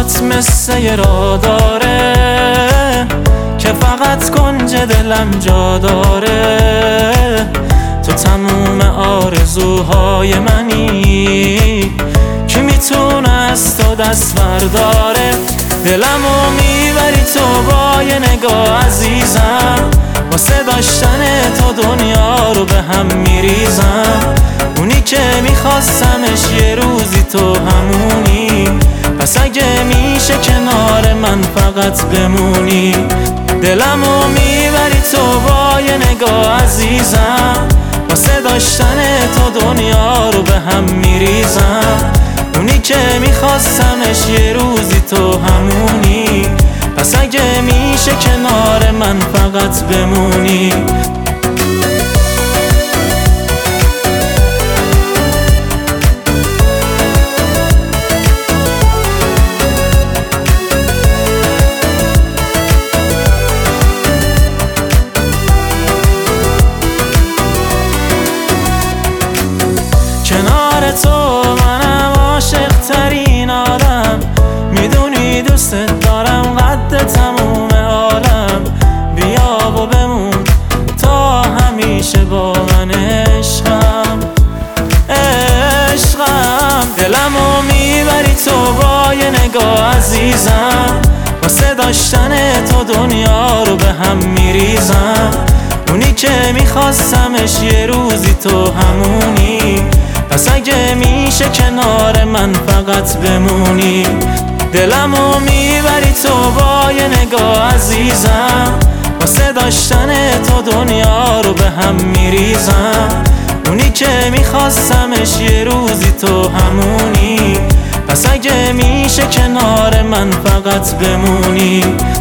نگاهات مثل یه راه داره که فقط کنج دلم جا داره. تو تموم آرزوهای منی، کی میتونه از تو دست برداره؟ دلمو میبری تو با یه نگاه عزیزم، واسه داشتن تو دنیا رو به هم میریزم. اونی که میخواستمش یه روزی تو همونی، پس اگه میشه کنار من فقط بمونی. دلمو میبری تو با یه نگاه عزیزم، واسه داشتن تو دنیا رو به هم میریزم. اونی که میخواستمش یه روزی تو همونی، پس اگه میشه کنار من فقط بمونی. کنار تو منم عاشق ترین آدم، میدونی دوست دارم قد تموم عالم. بیا و بمون تا همیشه با من عشقم، عشقم. دلمو میبری تو با یه نگاه عزیزم، واسه داشتن تو دنیا رو به هم میریزم. اونی که میخواستمش یه روزی تو همونی، پس اگه میشه کنار من فقط بمونی. دلمو میبری تو با یه نگاه عزیزم، واسه داشتن تو دنیا رو به هم میریزم. اونی که میخواستمش یه روزی تو همونی، پس اگه میشه کنار من فقط بمونی.